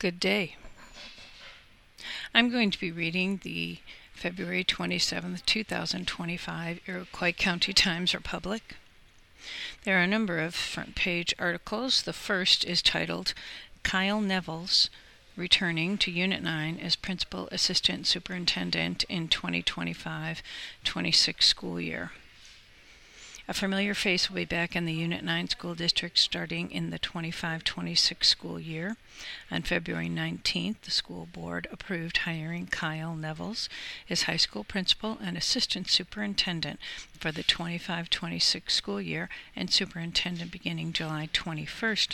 Good day. I'm going to be reading the February 27th, 2025 Iroquois County Times-Republic. There are a number of front page articles. The first is titled Kyle Nevels Returning to Unit 9 as Principal Assistant Superintendent in 2025-26 school year. A familiar face will be back in the Unit 9 school district starting in the 25-26 school year. On February 19th, the school board approved hiring Kyle Nevels as high school principal and assistant superintendent for the 25-26 school year and superintendent beginning July 21st,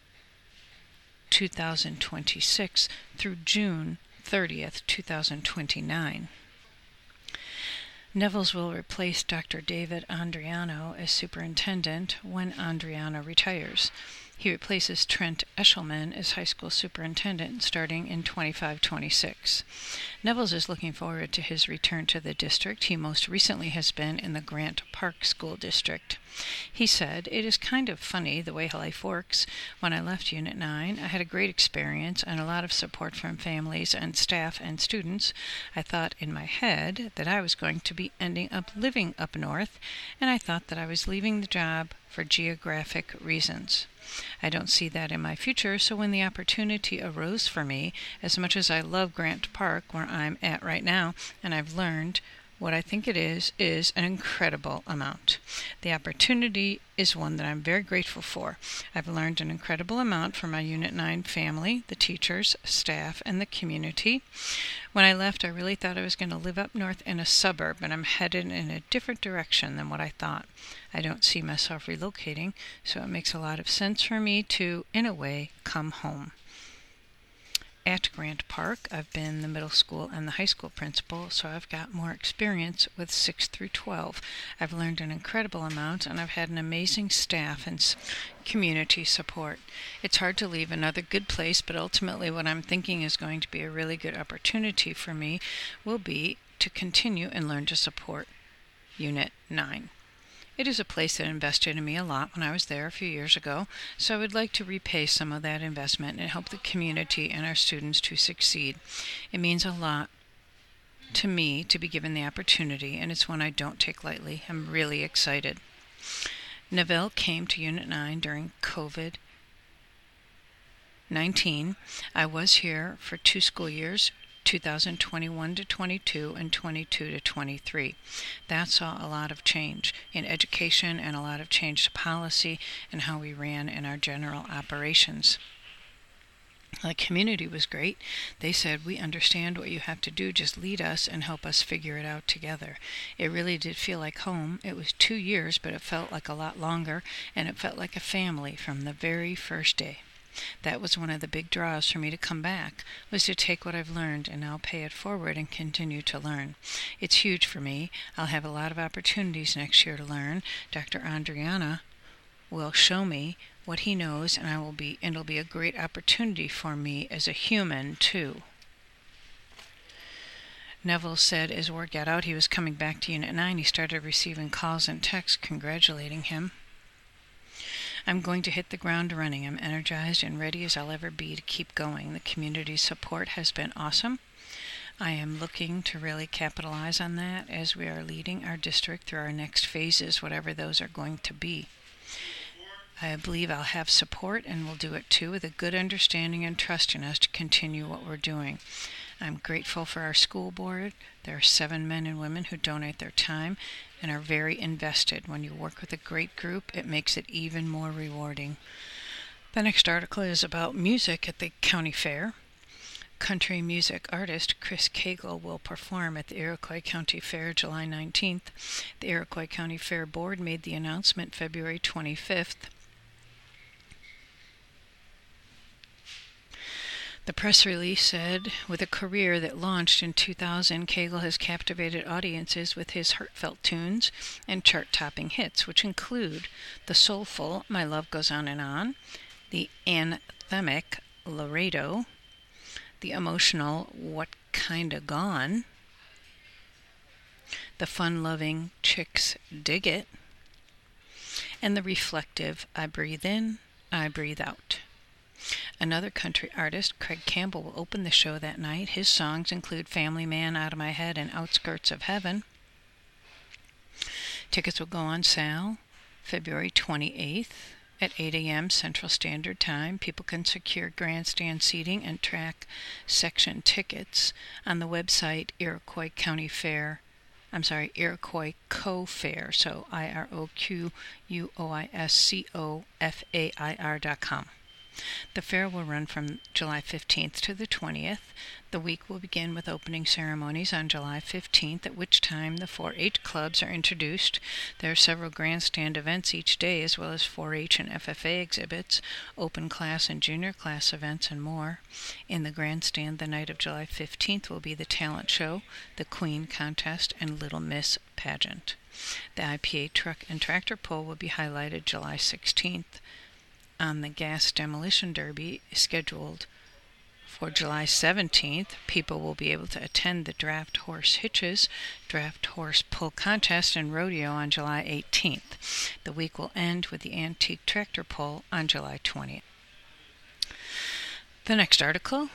2026 through June 30th, 2029. Nevels will replace Dr. David Andriano as superintendent when Andriano retires. He replaces Trent Eshelman as high school superintendent starting in 25-26. Nevels is looking forward to his return to the district. He most recently has been in the Grant Park School District. He said, "It is kind of funny the way life works. When I left Unit 9, I had a great experience and a lot of support from families and staff and students. I thought in my head that I was going to be ending up living up north, and I thought that I was leaving the job for geographic reasons. I don't see that in my future, so when the opportunity arose for me, as much as I love Grant Park, where I'm at right now, and I've learned what I think it is an incredible amount. The opportunity is one that I'm very grateful for. I've learned an incredible amount from my Unit 9 family, the teachers, staff, and the community. When I left, I really thought I was going to live up north in a suburb, and I'm headed in a different direction than what I thought. I don't see myself relocating, so it makes a lot of sense for me to, in a way, come home." At Grant Park, I've been the middle school and the high school principal, so I've got more experience with 6 through 12. I've learned an incredible amount, and I've had an amazing staff and community support. It's hard to leave another good place, but ultimately what I'm thinking is going to be a really good opportunity for me will be to continue and learn to support Unit 9. It is a place that invested in me a lot when I was there a few years ago, so I would like to repay some of that investment and help the community and our students to succeed. It means a lot to me to be given the opportunity, and it's one I don't take lightly. I'm really excited. Neville came to Unit 9 during COVID-19. I was here for 2 school years, 2021-22 and 22-23. That saw a lot of change in education and a lot of change to policy and how we ran in our general operations. The community was great. They said, "We understand what you have to do, just lead us and help us figure it out together." It really did feel like home. It was 2 years, but it felt like a lot longer, and it felt like a family from the very first day. That was one of the big draws for me to come back, was to take what I've learned and now pay it forward and continue to learn. It's huge for me. I'll have a lot of opportunities next year to learn. Dr. Andriana will show me what he knows, and it'll be a great opportunity for me as a human too. Neville said as word got out he was coming back to Unit 9, he started receiving calls and texts congratulating him. "I'm going to hit the ground running. I'm energized and ready as I'll ever be to keep going. The community support has been awesome. I am looking to really capitalize on that as we are leading our district through our next phases, whatever those are going to be. I believe I'll have support and will do it too with a good understanding and trust in us to continue what we're doing. I'm grateful for our school board. There are 7 men and women who donate their time and are very invested. When you work with a great group, it makes it even more rewarding." The next article is about music at the county fair. Country music artist Chris Cagle will perform at the Iroquois County Fair July 19th. The Iroquois County Fair Board made the announcement February 25th. The press release said, "With a career that launched in 2000, Cagle has captivated audiences with his heartfelt tunes and chart-topping hits, which include the soulful My Love Goes On and On, the anthemic Laredo, the emotional What Kinda Gone, the fun-loving Chicks Dig It, and the reflective I Breathe In, I Breathe Out. Another country artist, Craig Campbell, will open the show that night. His songs include Family Man, Out of My Head, and Outskirts of Heaven. Tickets will go on sale February 28th at 8 a.m. Central Standard Time. People can secure grandstand seating and track section tickets on the website Iroquois Co-Fair, so IROQUOISCOFAIR.com. The fair will run from July 15th to the 20th. The week will begin with opening ceremonies on July 15th, at which time the 4-H clubs are introduced. There are several grandstand events each day, as well as 4-H and FFA exhibits, open class and junior class events, and more. In the grandstand the night of July 15th will be the talent show, the Queen contest, and Little Miss pageant. The IPA truck and tractor pull will be highlighted July 16th. On the Gas Demolition Derby, scheduled for July 17th, people will be able to attend the Draft Horse Hitches, Draft Horse Pull Contest, and Rodeo on July 18th. The week will end with the Antique Tractor Pull on July 20th. The next article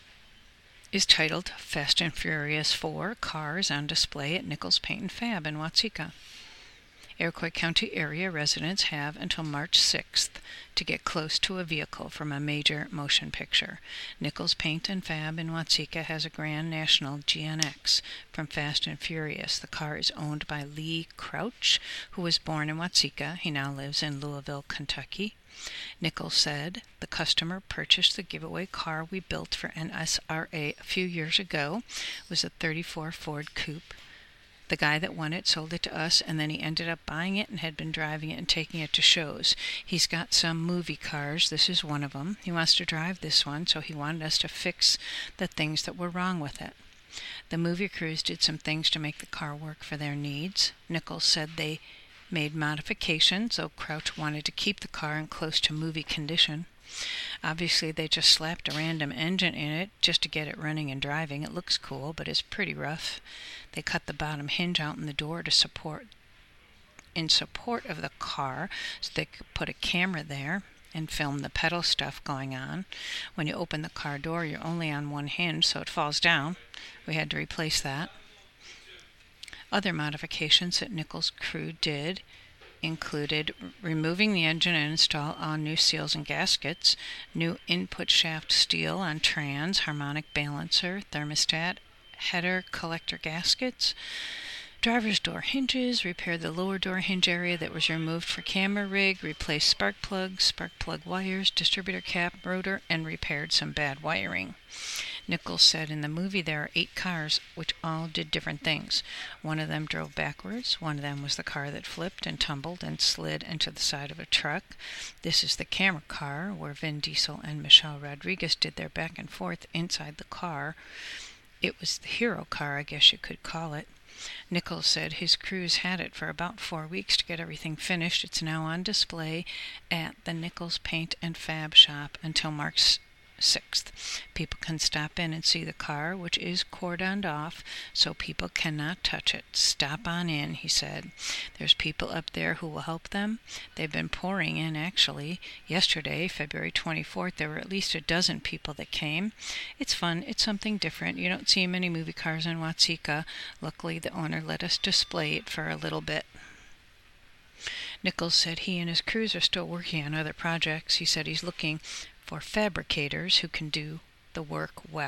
is titled Fast and Furious 4 Cars on Display at Nichols Paint and Fab in Watseka. Iroquois County area residents have until March 6th to get close to a vehicle from a major motion picture. Nichols Paint and Fab in Watseka has a Grand National GNX from Fast and Furious. The car is owned by Lee Crouch, who was born in Watseka. He now lives in Louisville, Kentucky. Nichols said, "The customer purchased the giveaway car we built for NSRA a few years ago. It was a 34 Ford Coupe. The guy that won it sold it to us, and then he ended up buying it and had been driving it and taking it to shows. He's got some movie cars. This is one of them. He wants to drive this one, so he wanted us to fix the things that were wrong with it. The movie crews did some things to make the car work for their needs." Nichols said they made modifications, though Crouch wanted to keep the car in close to movie condition. Obviously, they just slapped a random engine in it just to get it running and driving. It looks cool, but it's pretty rough. They cut the bottom hinge out in the door in support of the car, so they could put a camera there and film the pedal stuff going on. When you open the car door, you're only on one hinge, so it falls down. We had to replace that. Other modifications that Nichols' crew did included removing the engine and install all new seals and gaskets, new input shaft steel on trans, harmonic balancer, thermostat, header collector gaskets, driver's door hinges, repair the lower door hinge area that was removed for camera rig, replace spark plug wires, distributor cap, rotor, and repaired some bad wiring. Nichols said in the movie there are 8 cars which all did different things. One of them drove backwards. One of them was the car that flipped and tumbled and slid into the side of a truck. This is the camera car where Vin Diesel and Michelle Rodriguez did their back and forth inside the car. It was the hero car, I guess you could call it. Nichols said his crews had it for about 4 weeks to get everything finished. It's now on display at the Nichols Paint and Fab shop until March 6th. People can stop in and see the car, which is cordoned off, so people cannot touch it. Stop on in, he said. There's people up there who will help them. They've been pouring in, actually. Yesterday, February 24th, there were at least a dozen people that came. It's fun. It's something different. You don't see many movie cars in Watseka. Luckily, the owner let us display it for a little bit. Nichols said he and his crews are still working on other projects. He said he's looking for fabricators who can do the work well.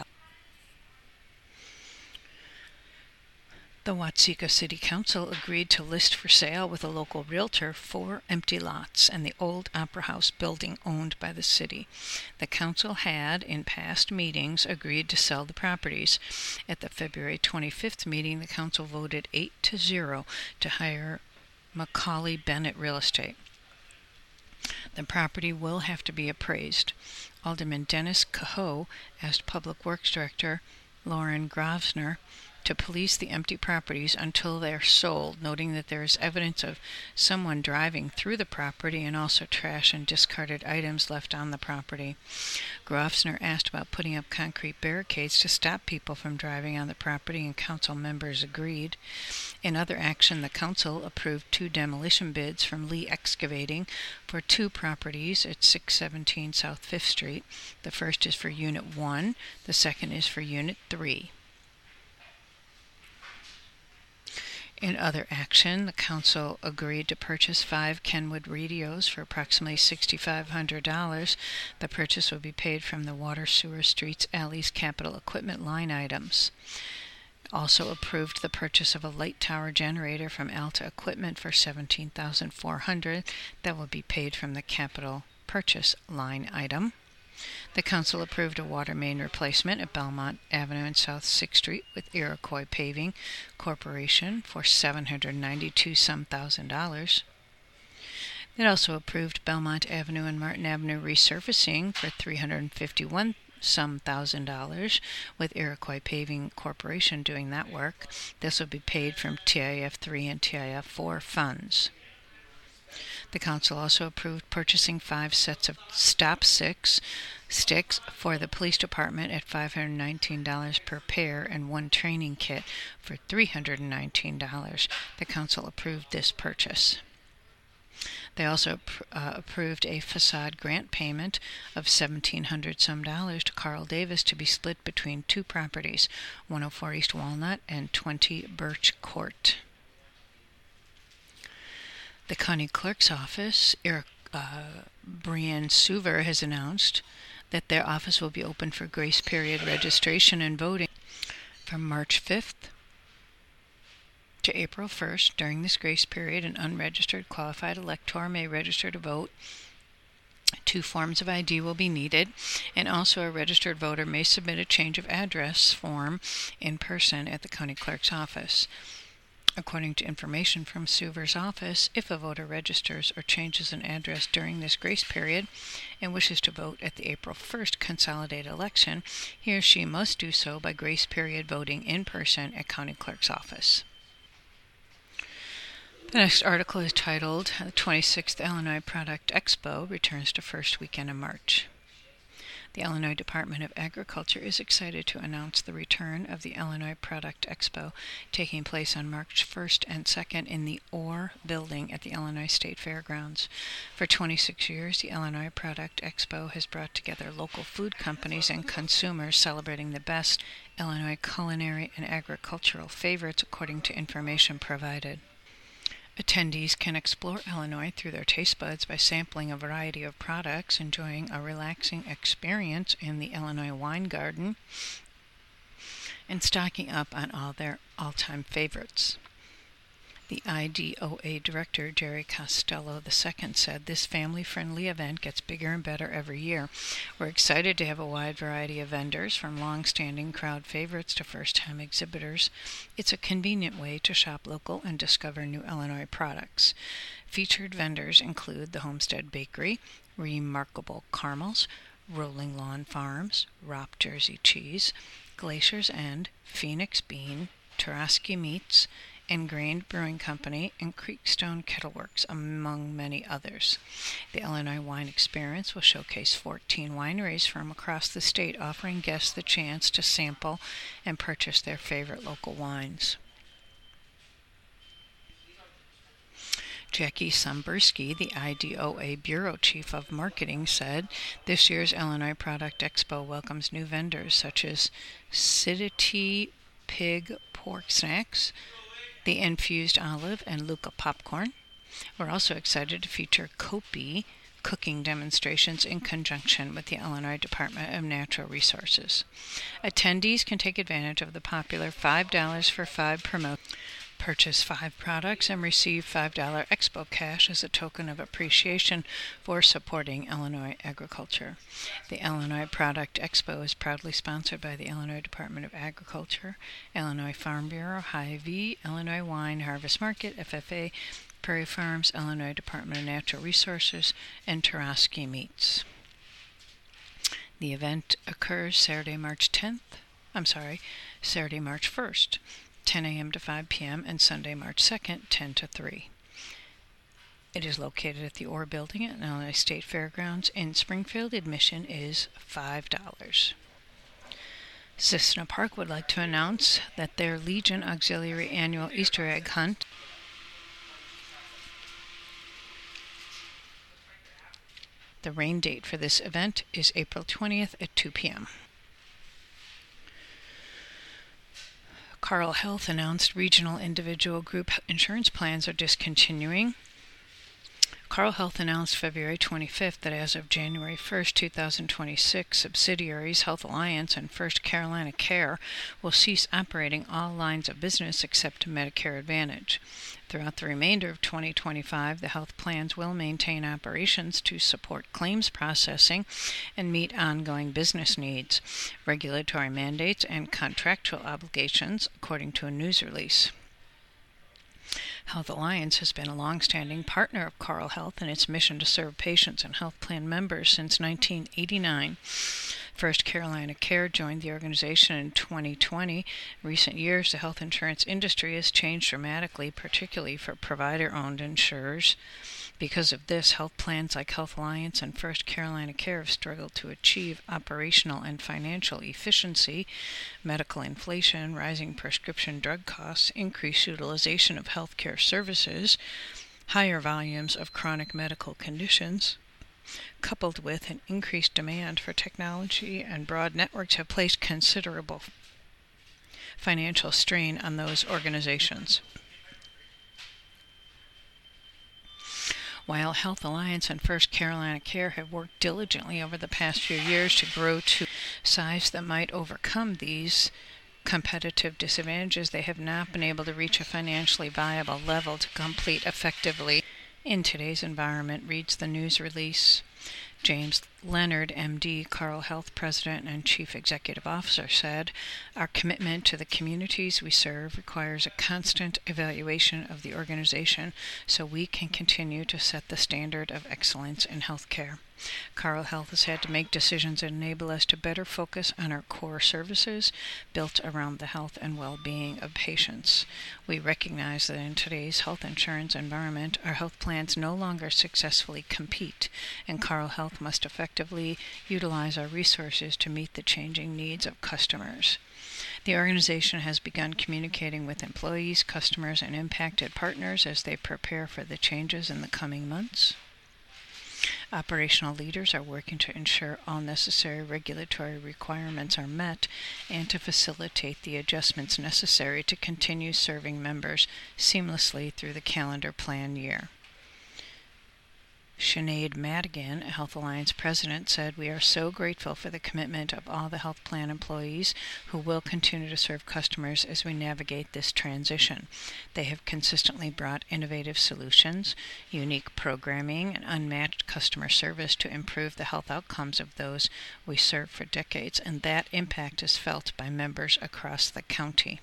The Watseka City Council agreed to list for sale with a local realtor 4 empty lots and the old Opera House building owned by the city. The council had, in past meetings, agreed to sell the properties. At the February 25th meeting, the council voted 8-0 to hire Macaulay Bennett Real Estate. The property will have to be appraised. Alderman Dennis Cahoe asked Public Works Director Lauren Grosvenor to police the empty properties until they're sold, noting that there is evidence of someone driving through the property and also trash and discarded items left on the property. Grofsner asked about putting up concrete barricades to stop people from driving on the property, and council members agreed. In other action, the council approved 2 demolition bids from Lee Excavating for 2 properties at 617 South 5th Street. The first is for Unit 1, the second is for Unit 3. In other action, the council agreed to purchase 5 Kenwood radios for approximately $6,500. The purchase will be paid from the water, sewer, streets, alleys, capital equipment line items. Also approved the purchase of a light tower generator from Alta Equipment for $17,400. That will be paid from the capital purchase line item. The council approved a water main replacement at Belmont Avenue and South 6th Street with Iroquois Paving Corporation for $792,000. It also approved Belmont Avenue and Martin Avenue resurfacing for $351,000 with Iroquois Paving Corporation doing that work. This will be paid from TIF 3 and TIF 4 funds. The council also approved purchasing 5 sets of Stop Sticks for the police department at $519 per pair and 1 training kit for $319. The council approved this purchase. They also approved a facade grant payment of $1,700 some to Carl Davis to be split between 2 properties, 104 East Walnut and 20 Birch Court. The county clerk's office, Brianne Suver, has announced that their office will be open for grace period registration and voting from March 5th to April 1st. During this grace period, an unregistered qualified elector may register to vote. 2 forms of ID will be needed, and also a registered voter may submit a change of address form in person at the county clerk's office. According to information from Suver's office, if a voter registers or changes an address during this grace period and wishes to vote at the April 1st consolidated election, he or she must do so by grace period voting in person at county clerk's office. The next article is titled, "The 26th Illinois Product Expo returns to first weekend of March." The Illinois Department of Agriculture is excited to announce the return of the Illinois Product Expo, taking place on March 1st and 2nd in the Orr Building at the Illinois State Fairgrounds. For 26 years, the Illinois Product Expo has brought together local food companies and consumers celebrating the best Illinois culinary and agricultural favorites, according to information provided. Attendees can explore Illinois through their taste buds by sampling a variety of products, enjoying a relaxing experience in the Illinois Wine Garden, and stocking up on all their all-time favorites. The IDOA director, Jerry Costello II, said, "This family-friendly event gets bigger and better every year. We're excited to have a wide variety of vendors, from long-standing crowd favorites to first-time exhibitors. It's a convenient way to shop local and discover new Illinois products." Featured vendors include the Homestead Bakery, Remarkable Caramels, Rolling Lawn Farms, Rop Jersey Cheese, Glacier's End, Phoenix Bean, Tarosky Meats, Ingrained Brewing Company, and Creekstone Kettleworks, among many others. The Illinois Wine Experience will showcase 14 wineries from across the state, offering guests the chance to sample and purchase their favorite local wines. Jackie Somberski, the IDOA Bureau Chief of Marketing, said, "This year's Illinois Product Expo welcomes new vendors such as Sidity Pig Pork Snacks, the Infused Olive, and Luca Popcorn. We're also excited to feature Kopi cooking demonstrations in conjunction with the Illinois Department of Natural Resources. Attendees can take advantage of the popular $5 for 5 promotion. Purchase 5 products and receive $5 Expo cash as a token of appreciation for supporting Illinois agriculture." The Illinois Product Expo is proudly sponsored by the Illinois Department of Agriculture, Illinois Farm Bureau, Hy-Vee, Illinois Wine Harvest Market, FFA, Prairie Farms, Illinois Department of Natural Resources, and Tarosky Meats. The event occurs Saturday, March 1st, 10 a.m. to 5 p.m., and Sunday, March 2nd, 10 to 3. It is located at the Orr Building at Illinois State Fairgrounds in Springfield. Admission is $5. Cissna Park would like to announce that their Legion Auxiliary Annual Easter Egg Hunt The rain date for this event is April 20th at 2 p.m. Carle Health announced regional individual group insurance plans are discontinuing. Carle Health announced February 25th that as of January 1st, 2026, subsidiaries Health Alliance and First Carolina Care will cease operating all lines of business except Medicare Advantage. Throughout the remainder of 2025, the health plans will maintain operations to support claims processing and meet ongoing business needs, regulatory mandates, and contractual obligations, according to a news release. Health Alliance has been a long-standing partner of Carle Health in its mission to serve patients and health plan members since 1989. First Carolina Care joined the organization in 2020. In recent years, the health insurance industry has changed dramatically, particularly for provider-owned insurers. Because of this, health plans like Health Alliance and First Carolina Care have struggled to achieve operational and financial efficiency. Medical inflation, rising prescription drug costs, increased utilization of healthcare services, higher volumes of chronic medical conditions, coupled with an increased demand for technology and broad networks have placed considerable financial strain on those organizations. While Health Alliance and First Carolina Care have worked diligently over the past few years to grow to size that might overcome these competitive disadvantages, they have not been able to reach a financially viable level to compete effectively in today's environment, reads the news release. James Leonard, MD, Carle Health President and Chief Executive Officer, said, "Our commitment to the communities we serve requires a constant evaluation of the organization so we can continue to set the standard of excellence in healthcare. Carle Health has had to make decisions that enable us to better focus on our core services built around the health and well-being of patients. We recognize that in today's health insurance environment, our health plans no longer successfully compete, and Carle Health must effectively utilize our resources to meet the changing needs of customers. The organization has begun communicating with employees, customers, and impacted partners as they prepare for the changes in the coming months. Operational leaders are working to ensure all necessary regulatory requirements are met and to facilitate the adjustments necessary to continue serving members seamlessly through the calendar plan year." Sinead Madigan, a Health Alliance president, said, "We are so grateful for the commitment of all the health plan employees who will continue to serve customers as we navigate this transition. They have consistently brought innovative solutions, unique programming, and unmatched customer service to improve the health outcomes of those we serve for decades, and that impact is felt by members across the county.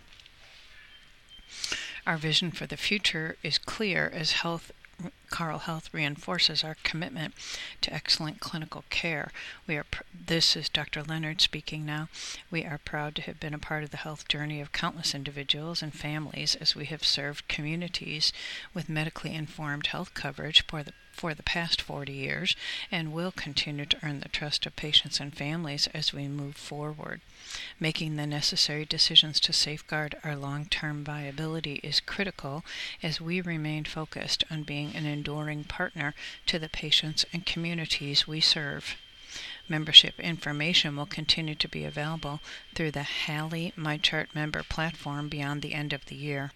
Our vision for the future is clear as Carle Health reinforces our commitment to excellent clinical care. This is Dr. Leonard speaking now. We are proud to have been a part of the health journey of countless individuals and families as we have served communities with medically informed health coverage for the past 40 years and will continue to earn the trust of patients and families as we move forward. Making the necessary decisions to safeguard our long-term viability is critical as we remain focused on being an enduring partner to the patients and communities we serve. Membership information will continue to be available through the Hallie MyChart member platform beyond the end of the year.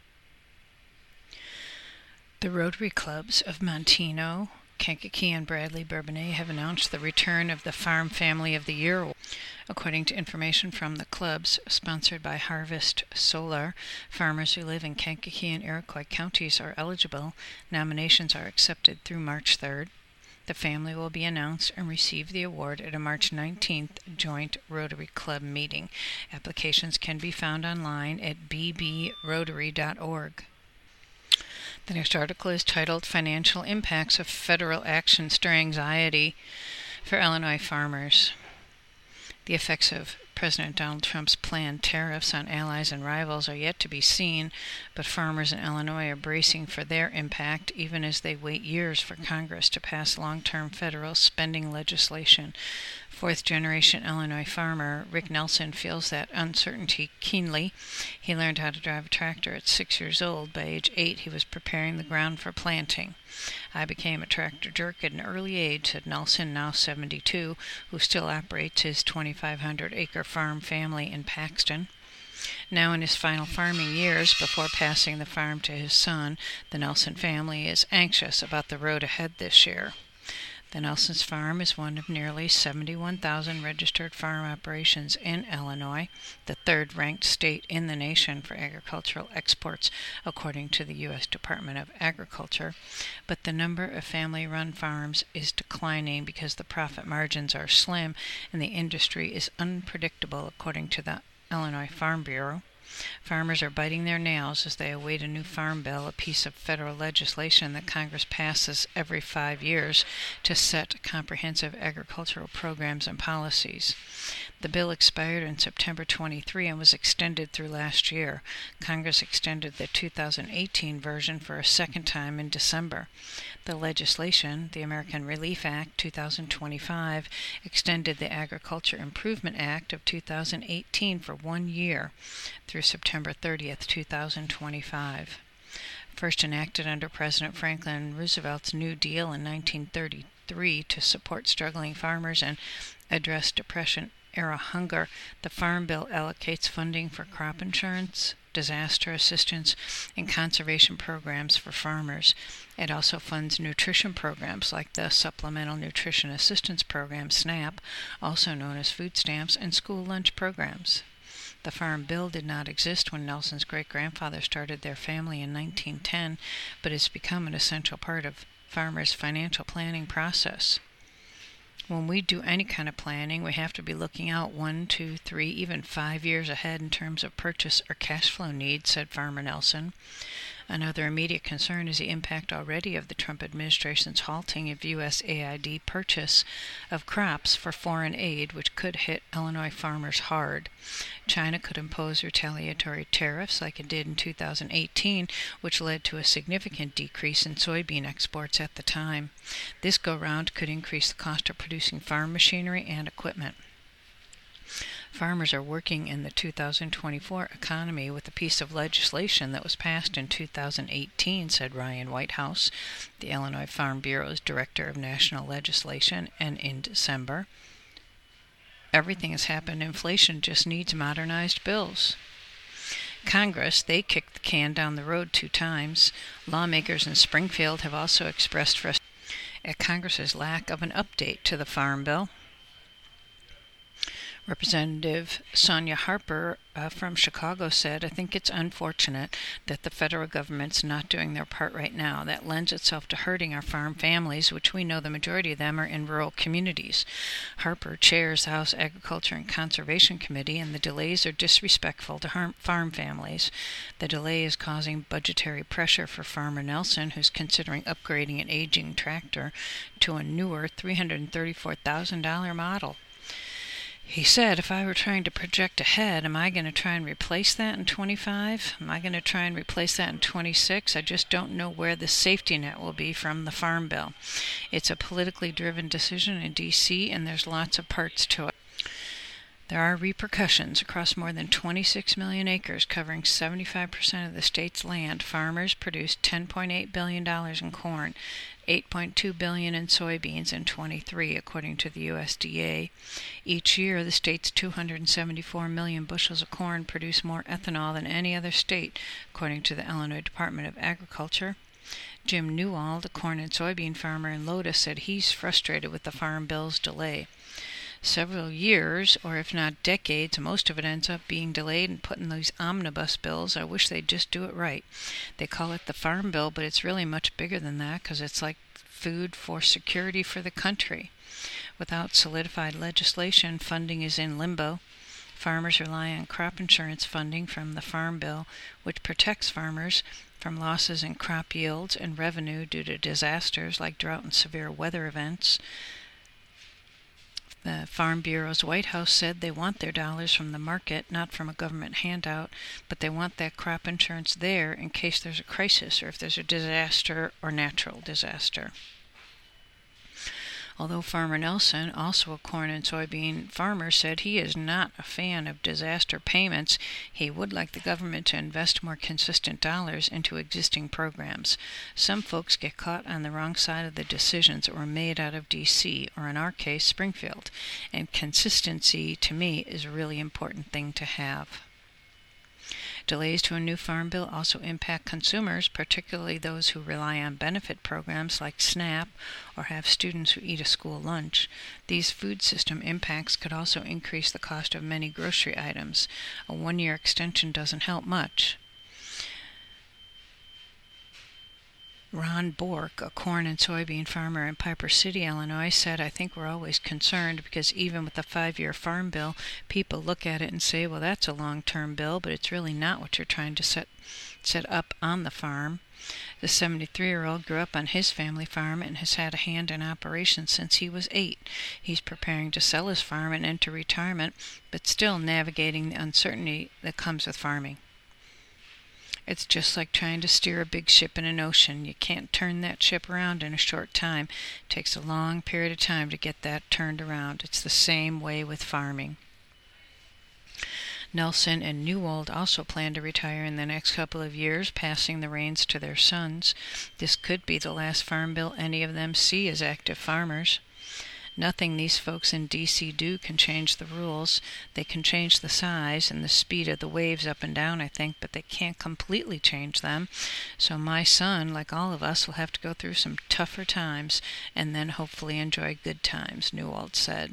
The Rotary Clubs of Montino, Kankakee, and Bradley Bourbonnais have announced the return of the Farm Family of the Year Award. According to information from the clubs, sponsored by Harvest Solar, farmers who live in Kankakee and Iroquois counties are eligible. Nominations are accepted through March 3rd. The family will be announced and receive the award at a March 19th joint Rotary Club meeting. Applications can be found online at bbrotary.org. The next article is titled "Financial Impacts of Federal Action Stir Anxiety for Illinois Farmers." The effects of President Donald Trump's planned tariffs on allies and rivals are yet to be seen, but farmers in Illinois are bracing for their impact even as they wait years for Congress to pass long-term federal spending legislation. Fourth-generation Illinois farmer Rick Nelson feels that uncertainty keenly. He learned how to drive a tractor at 6 years old. By age 8, he was preparing the ground for planting. "I became a tractor jerk at an early age," said Nelson, now 72, who still operates his 2,500-acre farm family in Paxton. Now in his final farming years, before passing the farm to his son, the Nelson family is anxious about the road ahead this year. The Nelson's farm is one of nearly 71,000 registered farm operations in Illinois, the third-ranked state in the nation for agricultural exports, according to the U.S. Department of Agriculture. But the number of family-run farms is declining because the profit margins are slim and the industry is unpredictable, according to the Illinois Farm Bureau. Farmers are biting their nails as they await a new farm bill, a piece of federal legislation that Congress passes every 5 years to set comprehensive agricultural programs and policies. The bill expired in September 23 and was extended through last year. Congress extended the 2018 version for a second time in December. The legislation, the American Relief Act 2025, extended the Agriculture Improvement Act of 2018 for 1 year through September 30th, 2025. First enacted under President Franklin Roosevelt's New Deal in 1933 to support struggling farmers and address Depression-era hunger, the Farm Bill allocates funding for crop insurance, disaster assistance, and conservation programs for farmers. It also funds nutrition programs like the Supplemental Nutrition Assistance Program, SNAP, also known as food stamps, and school lunch programs. The Farm Bill did not exist when Nelson's great-grandfather started their family in 1910, but has become an essential part of farmers' financial planning process. When we do any kind of planning, we have to be looking out 1, 2, 3, even 5 years ahead in terms of purchase or cash flow needs, said Farmer Nelson. Another immediate concern is the impact already of the Trump administration's halting of USAID purchase of crops for foreign aid, which could hit Illinois farmers hard. China could impose retaliatory tariffs like it did in 2018, which led to a significant decrease in soybean exports at the time. This go-round could increase the cost of producing farm machinery and equipment. Farmers are working in the 2024 economy with a piece of legislation that was passed in 2018, said Ryan Whitehouse, the Illinois Farm Bureau's Director of National Legislation, and in December, "Everything has happened. Inflation just needs modernized bills." Congress, they kicked the can down the road 2 times. Lawmakers in Springfield have also expressed frustration at Congress's lack of an update to the Farm Bill. Representative Sonia Harper from Chicago said, "I think it's unfortunate that the federal government's not doing their part right now. That lends itself to hurting our farm families, which we know the majority of them are in rural communities." Harper chairs the House Agriculture and Conservation Committee, and the delays are disrespectful to farm families. The delay is causing budgetary pressure for Farmer Nelson, who's considering upgrading an aging tractor to a newer $334,000 model. He said, "If I were trying to project ahead, am I going to try and replace that in 25? Am I going to try and replace that in 26? I just don't know where the safety net will be from the Farm Bill. It's a politically driven decision in D.C., and there's lots of parts to it. There are repercussions across more than 26 million acres covering 75% of the state's land. Farmers produced $10.8 billion in corn, $8.2 billion in soybeans in 23, according to the USDA. Each year, the state's 274 million bushels of corn produce more ethanol than any other state, according to the Illinois Department of Agriculture. Jim Newald, a corn and soybean farmer in Lotus, said he's frustrated with the Farm Bill's delay. Several years, or if not decades, most of it ends up being delayed and put in these omnibus bills. I wish they'd just do it right. They call it the Farm Bill, but it's really much bigger than that because it's like food for security for the country. Without solidified legislation, funding is in limbo. Farmers rely on crop insurance funding from the Farm Bill, which protects farmers from losses in crop yields and revenue due to disasters like drought and severe weather events. The Farm Bureau's White House said they want their dollars from the market, not from a government handout, but they want that crop insurance there in case there's a crisis or if there's a disaster or natural disaster. Although Farmer Nelson, also a corn and soybean farmer, said he is not a fan of disaster payments, he would like the government to invest more consistent dollars into existing programs. Some folks get caught on the wrong side of the decisions that were made out of D.C., or in our case, Springfield, and consistency, to me, is a really important thing to have. Delays to a new farm bill also impact consumers, particularly those who rely on benefit programs like SNAP or have students who eat a school lunch. These food system impacts could also increase the cost of many grocery items. A one-year extension doesn't help much. Ron Bork, a corn and soybean farmer in Piper City, Illinois, said, "I think we're always concerned because even with the 5-year farm bill, people look at it and say, well, that's a long-term bill, but it's really not what you're trying to set up on the farm." The 73-year-old grew up on his family farm and has had a hand in operations since he was 8. He's preparing to sell his farm and enter retirement, but still navigating the uncertainty that comes with farming. It's just like trying to steer a big ship in an ocean. You can't turn that ship around in a short time. It takes a long period of time to get that turned around. It's the same way with farming. Nelson and Newald also plan to retire in the next couple of years, passing the reins to their sons. This could be the last farm bill any of them see as active farmers. Nothing these folks in D.C. do can change the rules. They can change the size and the speed of the waves up and down, I think, but they can't completely change them. So my son, like all of us, will have to go through some tougher times and then hopefully enjoy good times, Newald said.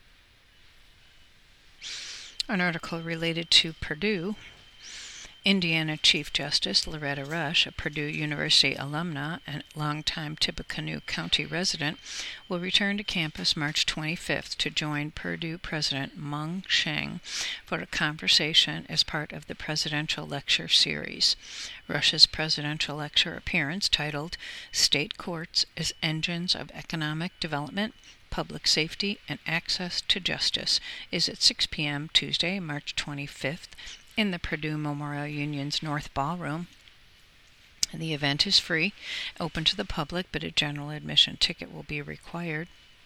An article related to Purdue. Indiana Chief Justice Loretta Rush, a Purdue University alumna and longtime Tippecanoe County resident, will return to campus March 25th to join Purdue President Meng Sheng for a conversation as part of the Presidential Lecture Series. Rush's presidential lecture appearance, titled "State Courts as Engines of Economic Development, Public Safety, and Access to Justice," is at 6 p.m. Tuesday, March 25th, in the Purdue Memorial Union's North Ballroom. The event is free, open to the public, but a general admission ticket will be required.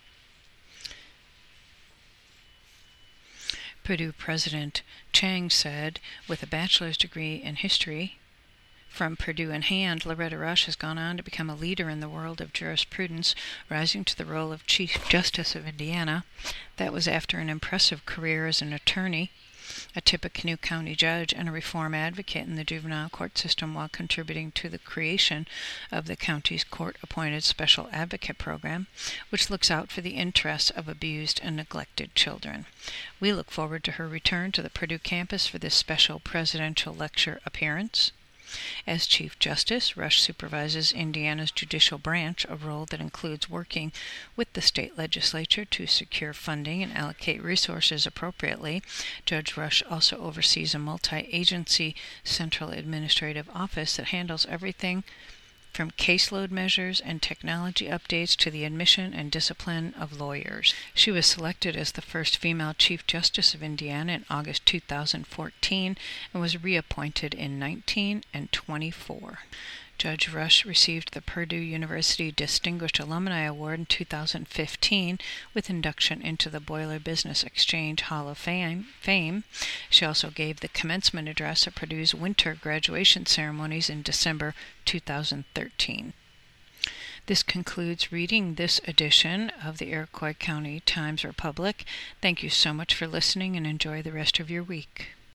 Purdue President Chang said, "With a bachelor's degree in history from Purdue in hand, Loretta Rush has gone on to become a leader in the world of jurisprudence, rising to the role of Chief Justice of Indiana. That was after an impressive career as an attorney, a Tippecanoe County judge, and a reform advocate in the juvenile court system, while contributing to the creation of the county's court-appointed special advocate program, which looks out for the interests of abused and neglected children. We look forward to her return to the Purdue campus for this special presidential lecture appearance." As Chief Justice, Rush supervises Indiana's judicial branch, a role that includes working with the state legislature to secure funding and allocate resources appropriately. Judge Rush also oversees a multi-agency central administrative office that handles everything from caseload measures and technology updates to the admission and discipline of lawyers. She was selected as the first female Chief Justice of Indiana in August 2014 and was reappointed in 19 and 24. Judge Rush received the Purdue University Distinguished Alumni Award in 2015 with induction into the Boiler Business Exchange Hall of Fame. She also gave the commencement address at Purdue's winter graduation ceremonies in December 2013. This concludes reading this edition of the Iroquois County Times-Republic. Thank you so much for listening and enjoy the rest of your week.